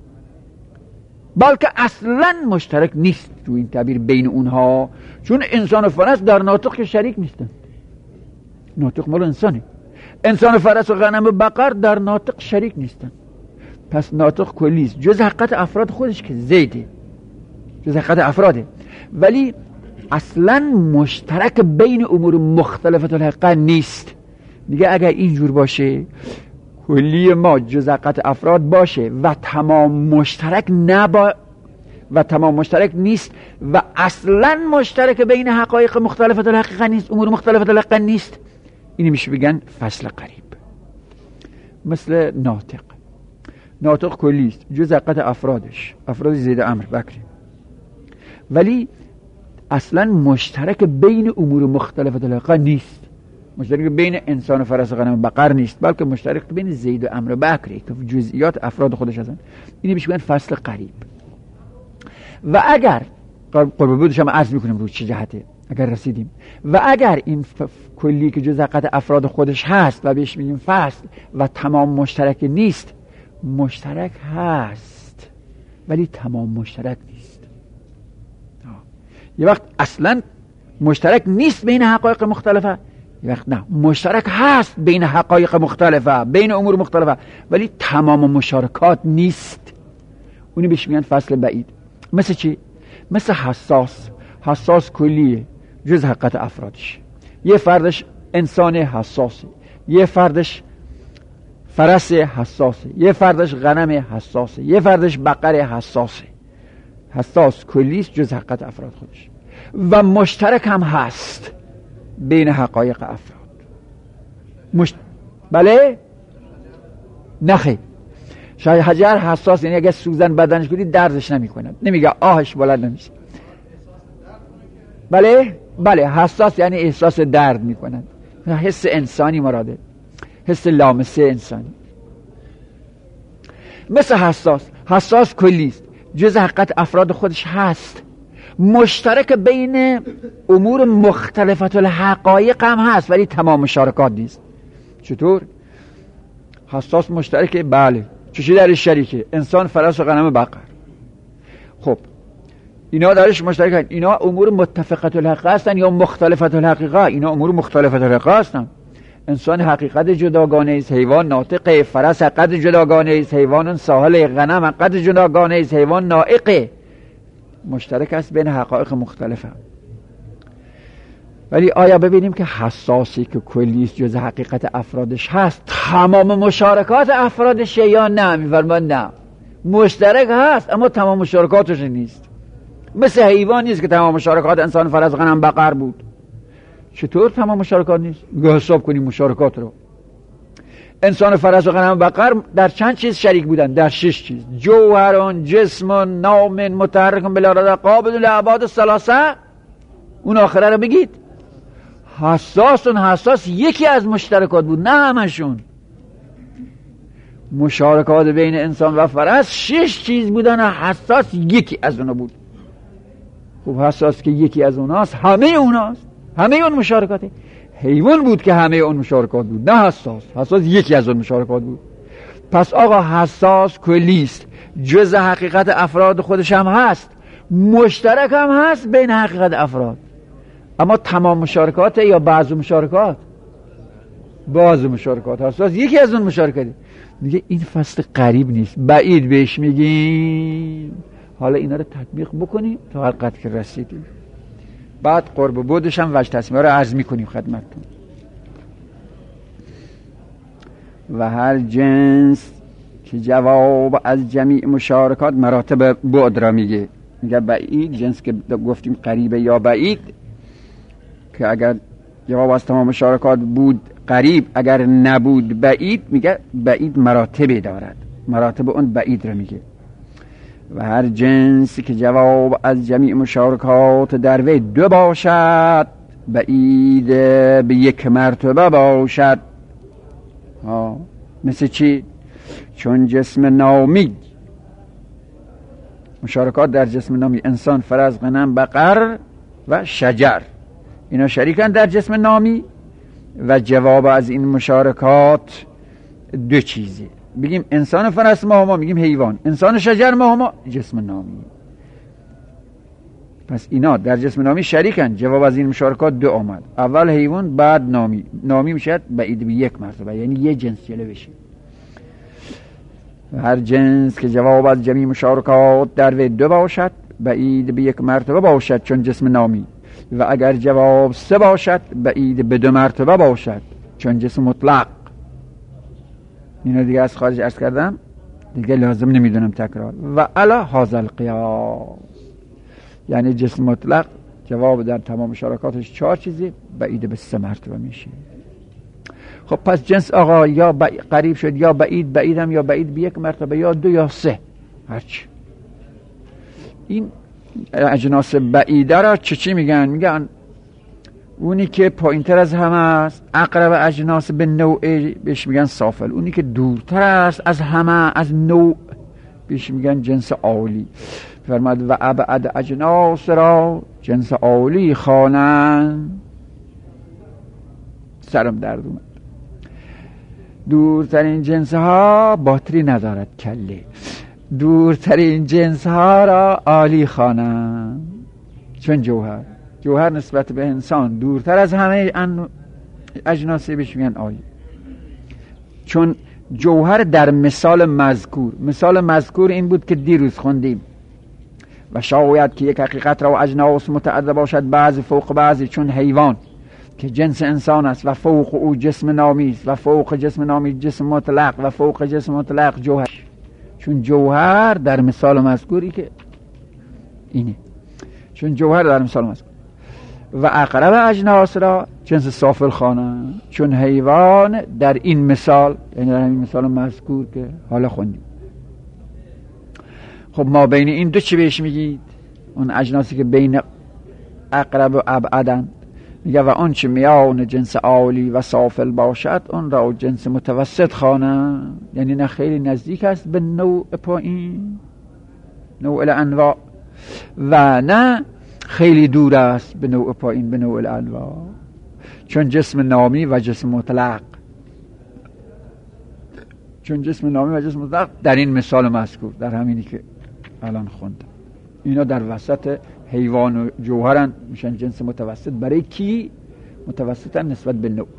بلکه اصلا مشترک نیست تو این تعبیر بین اونها. چون انسان و فرس در ناطق که شریک نیستن، ناطق مال انسانه، انسان و فرس و غنم و بقر در ناطق شریک نیستن. پس ناطق کلیست، جز حقیقت افراد خودش که زیده، جز حقیقت افراده، ولی اصلا مشترک بین امور مختلفت الحقیقه نیست. میگه اگر اینجور باشه کلی ما جز حقیقت افراد باشه و تمام مشترک نبا و تمام مشترک نیست و اصلا مشترک بین حقایق مختلفت الحقیقه نیست، امور مختلفت الحقیقه نیست، اینی میشه بگن فصل قریب. مثل ناطق. ناطق کلیست، جز حقیقت افرادش، افراد زید عمرو بکر، ولی اصلا مشترک بین امور مختلفت الحقیقه نیست، مشترک بین انسان و فرس و غنم و بقر نیست، بلکه مشترک بین زید و عمرو و بکر که جزئیات افراد خودش هستند. اینی میشه بگن فصل قریب. و اگر قرب بودش هم عرض میکنیم رو چه جهته اگر رسیدیم، و اگر این کلی که جز حقیقت افراد خودش هست و بهش میگیم فصل و تمام مشترک نیست، مشترک هست ولی تمام مشترک نیست. یه وقت اصلا مشترک نیست بین حقایق مختلفه، یه وقت نه مشترک هست بین حقایق مختلفه، بین امور مختلفه، ولی تمام مشارکات نیست. اونی بهش میگن فصل بعید. مثل چی؟ مثل حساس. حساس کلیه، جز حقیقت افرادش. یه فردش انسان حساسه، یه فردش فرس حساسه، یه فردش غنم حساسه، یه فردش بقره حساسه. حساس کلیست، جز حقیقت افراد خودش، و مشترک هم هست بین حقایق افراد. مشت... بله؟ نخی. شاید حجر حساس یعنی اگه سوزن بدنش کنید دردش نمی کند، نمیگه آهش بلند نمیشه. بله؟ بله حساس یعنی احساس درد می کند. حس انسانی مراده، حس لامسه انسانی. مثل حساس. حساس کلیست، جز حقیقت افراد خودش هست، مشترک بین امور مختلفت الحقایق هم هست ولی تمام مشارکات نیست. چطور؟ حساس مشترکه؟ بله. چشی درش شریکه؟ انسان، فرس و غنم بقر. خب اینا درش مشترکن. اینا امور متفقت الحقیقه هستن یا مختلفت الحقیقه؟ اینا امور مختلفت الحقیقه هستن. انسان حقیقت جداگانه است، حیوان ناطق، فرس حقیقت جداگانه است، حیوان ساحل، غنم حقیقت جداگانه است، حیوان نائق. مشترک است بین حقایق مختلفه. ولی آیا ببینیم که حساسی که کلیست جز حقیقت افرادش هست تمام مشارکات افرادش یا نه؟ میفرماد نه، مشترک هست اما تمام مشارکاتش نیست. مثل حیوان نیست که تمام مشارکات انسان فرض غنم بقر بود. چطور تمام مشارکات نیست؟ میگه حساب کنیم مشارکات رو. انسان فرس و غنم و بقر در چند چیز شریک بودن؟ در شش چیز: جوهران، جسم، نام، متحرک بالاراده، قابل للابعاد الثلاثه. اون آخره رو بگید. حساس اون حساس یکی از مشترکات بود، نه همشون. مشارکات بین انسان و فرس شش چیز بودن، حساس یکی از اونا بود. خب حساس که یکی از اوناست، همه اوناست، همه اون مشارکاته. حیوان بود که همه اون مشارکات بود، نه حساس. حساس یکی از اون مشارکات بود. پس آقا حساس کلیست، جز حقیقت افراد خودش هم هست، مشترک هم هست بین حقیقت افراد. اما تمام مشارکات یا بعض مشارکات؟ بعض مشارکات. حساس یکی از اون مشارکاته. میگه این فصل قریب نیست، بعید بهش میگیم. حالا اینا رو تطبیق بکنیم تا هر قدر که رسیدیم. بعد قرب بودش هم وجه تصمیه رو عرض میکنیم خدمتتون. و هر جنس که جواب از جمیع مشارکات مراتب بعد را میگه. میگه بعید، جنس که گفتیم قریب یا بعید، که اگر جواب از تمام مشارکات بود قریب، اگر نبود بعید. میگه بعید مراتبی دارد، مراتب اون بعید را میگه. و هر جنسی که جواب از جمیع مشارکات در وی دو باشد، بعید به یک مرتبه باشد. ها مثل چی؟ چون جسم نامی، مشارکات در جسم نامی، انسان، فرس، غنم، بقر و شجر، اینا شریکن در جسم نامی و جواب از این مشارکات دو چیزی. بگیم انسان فرس ما میگیم حیوان، انسان شجر ما جسم نامی. پس اینا در جسم نامی شریکن. جواب از این مشارکات دو آمد، اول حیوان بعد نامی. نامی میشه بعید به یک مرتبه، یعنی یه جنس جلو بشه. هر جنس که جواب از جمیع مشارکات در وی دو باشد، بعید به یک مرتبه باشد چون جسم نامی. و اگر جواب سه باشد، بعید به دو مرتبه باشد چون جسم مطلق. اینو دیگه از خارج عرض کردم، دیگه لازم نمیدونم تکرار. و علا هذا القیاس، یعنی جسم مطلق جواب در تمام مشارکاتش چهار چیزی، بعید به سه مرتبه میشه. خب پس جنس آقا یا قریب شد یا بعید، بعیدم یا بعید به یک مرتبه یا دو یا سه، هرچی. این اجناس بعیده را چه چی میگن؟ میگن اونی که پایینتر از همه است، اقرب اجناس به نوع، بهش میگن سافل. اونی که دورتر است از همه، از نوع، بهش میگن جنس عالی. فرماد و ابعد اجناس را جنس عالی خوانند. سرم درد اومد. دورترین جنس ها باتری ندارد کله، دورترین جنس ها را عالی خوانند. چون جوهر جوهر نسبت به انسان دورتر از همه اجناسی، بهش میگن عالی. چون جوهر در مثال مذکور، مثال مذکور این بود که دیروز خوندیم. و شاید که یک حقیقت را و اجناس متعدد باشد، بعضی فوق بعضی، چون حیوان که جنس انسان است و فوق او جسم نامی است و فوق جسم نامی جسم مطلق و فوق جسم مطلق جوهر. چون جوهر در مثال مذکوری که اینه، چون جوهر در مثال مذکور. و اقرب اجناس را جنس سافل خوانند، چون حیوان در این مثال، یعنی در این مثال مذکور که حالا خوندیم. خب ما بین این دو چی بهش میگید؟ اون اجناسی که بین اقرب و ابعدن، میگه و اون چه میان جنس عالی و سافل باشد، اون را جنس متوسط خوانند. یعنی نه خیلی نزدیک است به نوع پایین، نوع الانواع، و نه خیلی دور است به نوع پایین، به نوع الانواع. چون جسم نامی و جسم مطلق، چون جسم نامی و جسم مطلق در این مثال مذکور، در همینی که الان خوندم، اینا در وسط حیوان و جوهرن، میشن جنس متوسط. برای کی متوسطن؟ نسبت به نوع.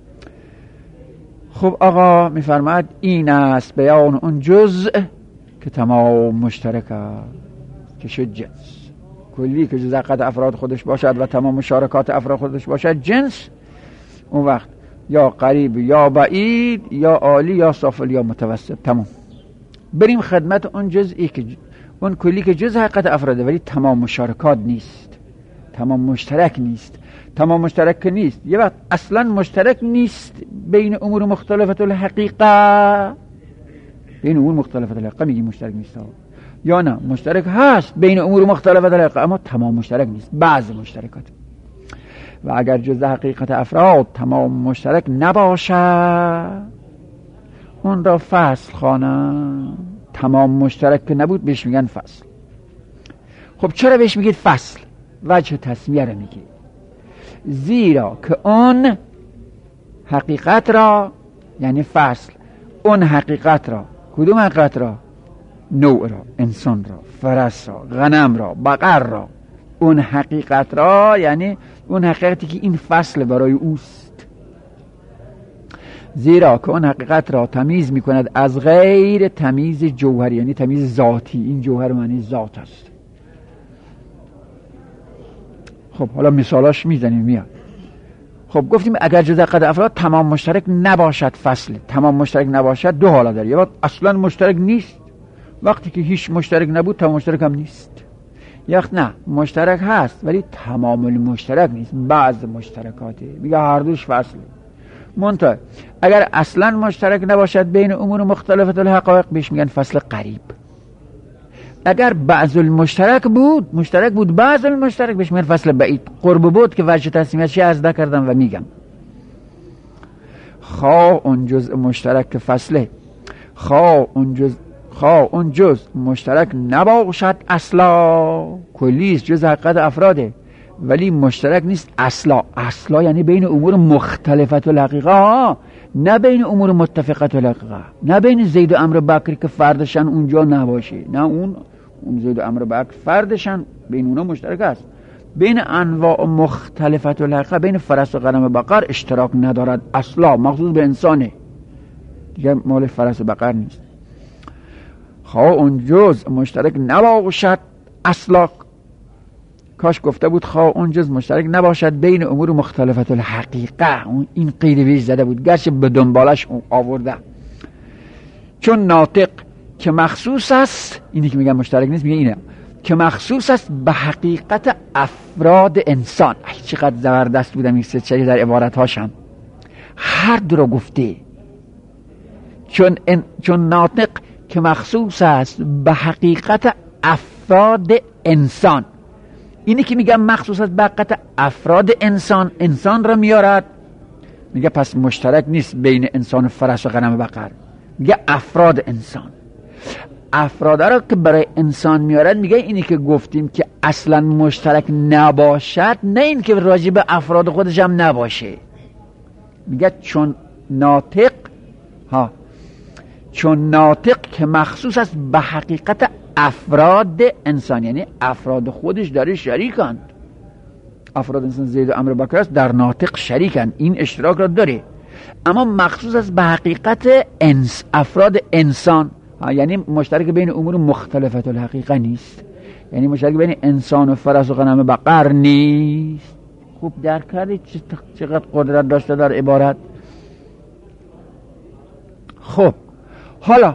خب آقا میفرماد این است بیان اون جزء که تمام مشترک است، که شد جنس. کلی که جز حقیقت افراد خودش باشد و تمام مشارکات افراد خودش باشد جنس، اون وقت یا قریب یا بعید یا عالی یا سافل یا متوسط. تمام. بریم خدمت اون جزئی که اون کلی که جز حقیقت افراده ولی تمام مشارکات نیست، تمام مشترک نیست. تمام مشترک نیست، یه وقت اصلا مشترک نیست بین امور مختلفت الحقیقه، بین امور مختلفت الحقیقه میگی مشترک نیست ها. یا نه مشترک هست بین امور مختلفت الحقیقه اما تمام مشترک نیست، بعض مشترکات. و اگر جز حقیقت افراد تمام مشترک نباشد اون را فصل خوانند. تمام مشترک که نبود بهش میگن فصل. خب چرا بهش میگید فصل؟ وجه تسمیه رو میگید زیرا که اون حقیقت را یعنی فصل، اون حقیقت را، کدوم حقیقت را؟ نوع را، انسان را، فرس را، غنم را، بقر را. اون حقیقت را یعنی اون حقیقتی که این فصل برای اوست، زیرا که اون حقیقت را تمیز میکند از غیر تمیز جوهری، یعنی تمیز ذاتی. این جوهر معنی ذات است. خب حالا مثالاش میزنیم میاد. خب گفتیم اگر جز حقیقت افراد تمام مشترک نباشد، فصل تمام مشترک نباشد دو حالا داره. یه وقت اصلا مشترک نیست، وقتی که هیچ مشترک نبود تمام مشترک هم نیست. یه وقت نه مشترک هست ولی تمام مشترک نیست، بعض مشترکاته، میگه هر دوش فصله. منتها اگر اصلا مشترک نباشد بین امور مختلفت الحقایق بهش میگن فصل قریب. اگر بعض المشترک بود، مشترک بود بعض المشترک بهش میگن فصل بعید. قرب بود که وجه تصمیمش عرض کردم و میگم خواه اون جزء مشترک که فصله، خواه اون جزء خواه اون جزء مشترک نباشد اصلا، کلیست جز حقیقت افراده ولی مشترک نیست اصلا. اصلا یعنی بین امور مختلفت الحقیقه، نه بین امور متفقت الحقیقه، نه بین زید و عمرو بکر که فردشن اونجا نباشه، نه اون اون زید و عمرو بکر فردشن، بین اونا مشترک است. بین انواع مختلفت الحقیقه بین فرس و غنم بقر اشتراک ندارد اصلا، مخصوص به انسانه دیگه، مال فرس و بقر نیست. خواه اون جز مشترک نباشد اصلا، کاش گفته بود خواه اون جز مشترک نباشد بین امور مختلفت الحقیقه، اون این قید ویژه زده بود، گرچه به دنبالش آورده. چون ناطق که مخصوص است، اینی که میگم مشترک نیست، میگه اینه که مخصوص است به حقیقت افراد انسان. ای چقدر زبردست بودم این سه چیز در عبارت هاشم، هر دو رو گفته. چون ان... چون ناطق که مخصوص است به حقیقت افراد انسان، اینی که میگم مخصوص است به حقیقت افراد انسان، انسان را میارد، میگه پس مشترک نیست بین انسان و فرس و غنم بقر، میگه افراد انسان. افراد را که برای انسان میارد میگه اینی که گفتیم که اصلا مشترک نباشد، نه این که راجع به افراد خودش هم نباشه. میگه چون ناطق ها چون ناطق که مخصوص است به حقیقت افراد انسان، یعنی افراد خودش داره شریکند. افراد انسان زید و عمرو بکر است در ناطق شریکند، این اشتراک را داره، اما مخصوص است به حقیقت انس افراد انسان، یعنی مشترک بین امور مختلفت الحقیقه نیست، یعنی مشترک بین انسان و فرس و غنم بقر نیست. خوب درک کردید چقدر قدرت داشته در عبارت. خب حالا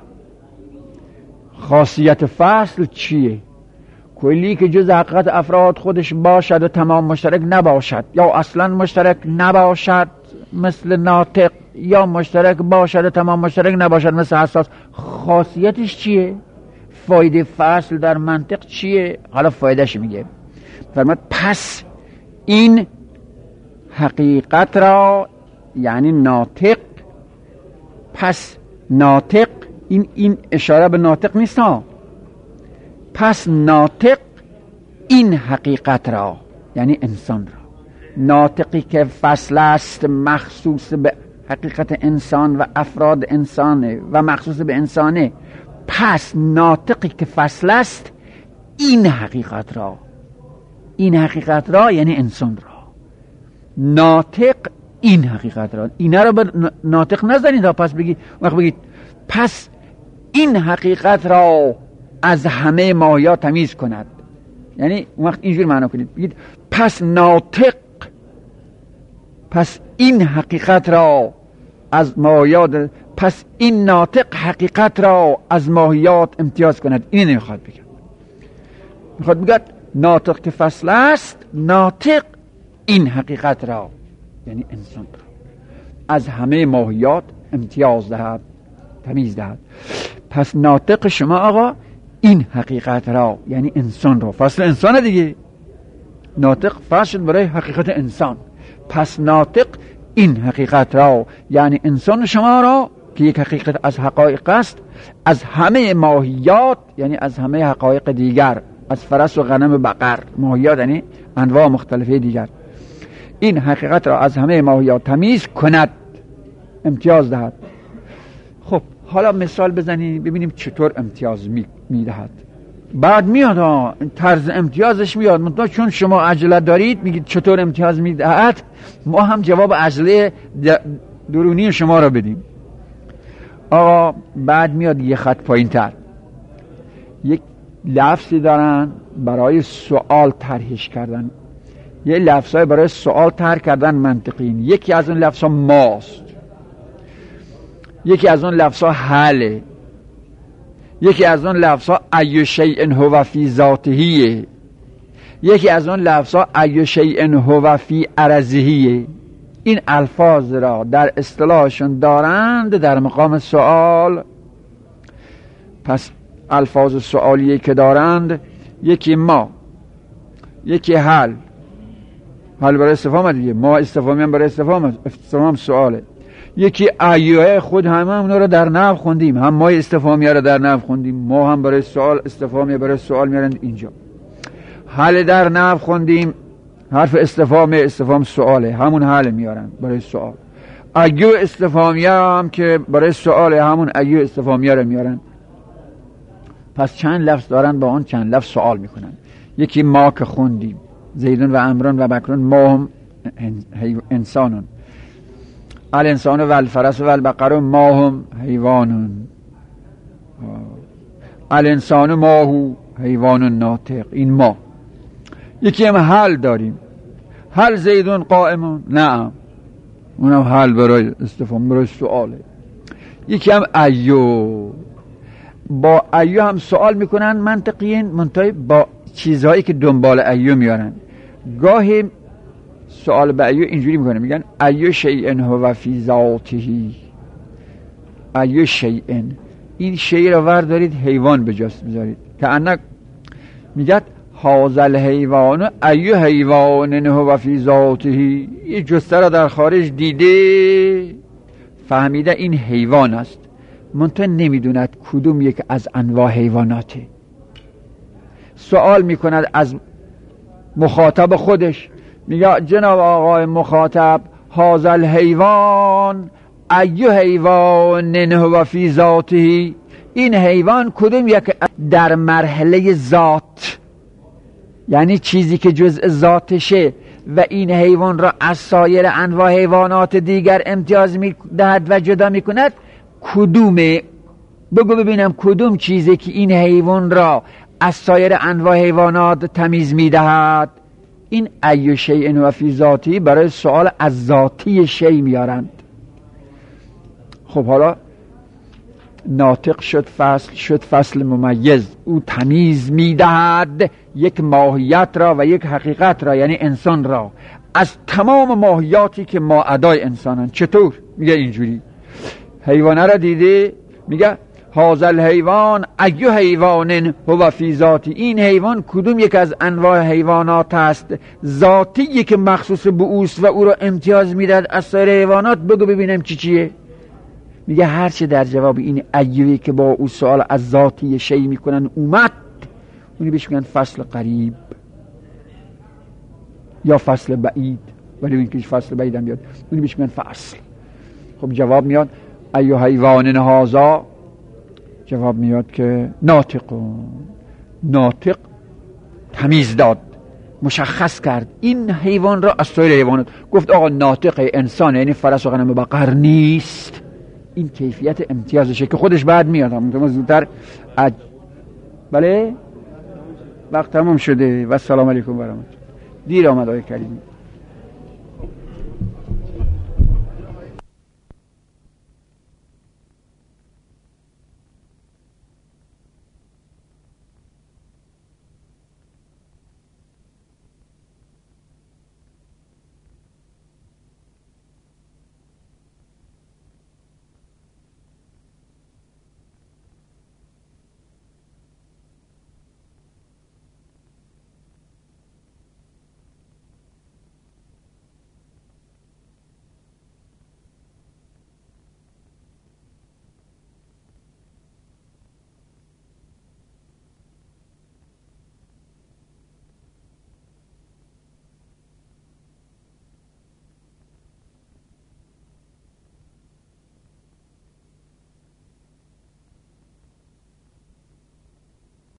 خاصیت فصل چیه؟ کلی که جز حقیقت افراد خودش باشد و تمام مشترک نباشد، یا اصلا مشترک نباشد مثل ناطق، یا مشترک باشد و تمام مشترک نباشد مثل حساس. خاصیتش چیه؟ فایده فصل در منطق چیه؟ حالا فایدهش میگه. فرمود پس این حقیقت را یعنی ناطق، پس ناطق این این اشاره به ناطق نیست ها، پس ناطق این حقیقت را یعنی انسان را، ناطقی که فصل است مخصوص به حقیقت انسان و افراد انسانه و مخصوص به انسانه، پس ناطقی که فصل است این حقیقت را، این حقیقت را یعنی انسان را، ناطق این حقیقت را. اینا را به ناطق نزنید ها، پس بگید وقت بگید پس این حقیقت را از همه مایا تمیز کند، یعنی اون وقت اینجور معنا کنید، بگید پس ناطق، پس این حقیقت را از ماهیات، پس این ناطق حقیقت را از ماهیات امتیاز کند. این نمیخواد بگم، میخواد بگه ناطق که فصل است، ناطق این حقیقت را یعنی انسان را از همه ماهیات امتیاز دهد، تمیز دهد. پس ناطق شما آقا این حقیقت را یعنی انسان را، فصل انسان دیگه، ناطق فصل برای حقیقت انسان، پس ناطق این حقیقت را یعنی انسان شما را که یک حقیقت از حقایق است، از همه ماهیات یعنی از همه حقایق دیگر، از فرس و غنم و بقر، ماهیات یعنی انواع مختلفه دیگر، این حقیقت را از همه ماهیات تمیز کند، امتیاز دهد. خب حالا مثال بزنیم ببینیم چطور امتیاز می, می دهد. بعد میاد ها طرز امتیازش میاد، منتها چون شما عجله دارید میگید چطور امتیاز می دهد، ما هم جواب عجله درونی شما را بدیم. آقا بعد میاد یه خط پایین تر، یک لفظی دارن برای سوال طرحش کردن، یه لفظای برای سوال طرح کردن منطقین. یکی از اون لفظا ماست، یکی از اون لفظا حله، یکی از اون لفظا ای شیء هو فی ذاتهیه، یکی از اون لفظا ای شیء هو فی عرضهیه. این الفاظ را در اصطلاحشون دارند در مقام سوال. پس الفاظ سوالیه که دارند، یکی ما، یکی حل، حل برای استفهام دیگه، ما استفهامی هم برای استفهام، استفهام سواله. یکی ایوه، خود همه اونا رو در نحو خوندیم، هم ما استفهامی رو در نحو خوندیم، ما هم برای سوال استفهامی برای سوال میارند اینجا. حل در نحو خوندیم، حرف استفهام استفهام سواله، همون حل میارن برای سوال. ایو استفهامی هم که برای سواله، همون ایو استفهامی رو میارن. پس چند لفظ دارن، با اون چند لفظ سوال میکنن. یکی ما که خوندیم، زیدون و عمرون و بکرون، ما هم انسانون، الانسان و الفرس و البقر ما هم حیوانون، الانسان ما هو حیوان ناطق، این ما. یکی هم حل داریم، حل زیدون قائمون، نه اونم حل برای استفهام برای سواله. یکی هم ایو، با ایو هم سوال میکنن منطقیین، منتهی با چیزهایی که دنبال ایو میارن. گاهی سوال به ایو اینجوری میکنه، میگن ایو شیء هو فی ذاتهی، ایو شیء، این شیء رو وردارید حیوان به جاست بذارید، که انک میگد هازل حیوان ایو حیوان هو فی ذاتهی، یه جسته را در خارج دیده فهمیده این حیوان است، منتها نمیدوند کدوم یک از انواع حیواناته. سوال میکند از مخاطب خودش، میگه جناب آقای مخاطب، هازل حیوان ایو حیوان هو فی ذاته، این حیوان کدوم یک در مرحله ذات، یعنی چیزی که جزء ذاتشه و این حیوان را از سایر انواع حیوانات دیگر امتیاز میدهد و جدا میکند، کدومه؟ بگو ببینم کدوم چیزی که این حیوان را از سایر انواع حیوانات تمیز میدهد. این ای شیء و فی ذاتی برای سوال از ذاتی شی میارند. خب حالا ناطق شد فصل، شد فصل ممیز، او تمیز میدهد یک ماهیت را و یک حقیقت را، یعنی انسان را، از تمام ماهیاتی که ما ادای انسانن. چطور؟ میگه اینجوری، حیوانه را دیده، میگه هازل حیوان ایو حیوان هو فی ذاتی، این حیوان کدوم یک از انواع حیوانات است ذاتی که مخصوص به اوست و او را امتیاز میدهد از سایر حیوانات. بگو ببینم چی چیه؟ میگه هرچه در جواب این ایوی که با او سوال از ذاتی شی میکنن اومد، اونی بهش میگن فصل قریب یا فصل بعید، ولی این که فصل بعید هم بیاد اونی بهش میگن فصل. خب جواب میاد ایو حیوان هذا، جواب میاد که ناطقون، ناطق تمیز داد، مشخص کرد این حیوان را از سایر حیوانات. گفت آقا ناطق انسان، یعنی فرس و غنم و بقر نیست. این کیفیت امتیازشه که خودش بعد میاد هم زودتر. اج... بله وقت تموم شده و السلام علیکم و رحمت. دیر آمد آقای کریمی.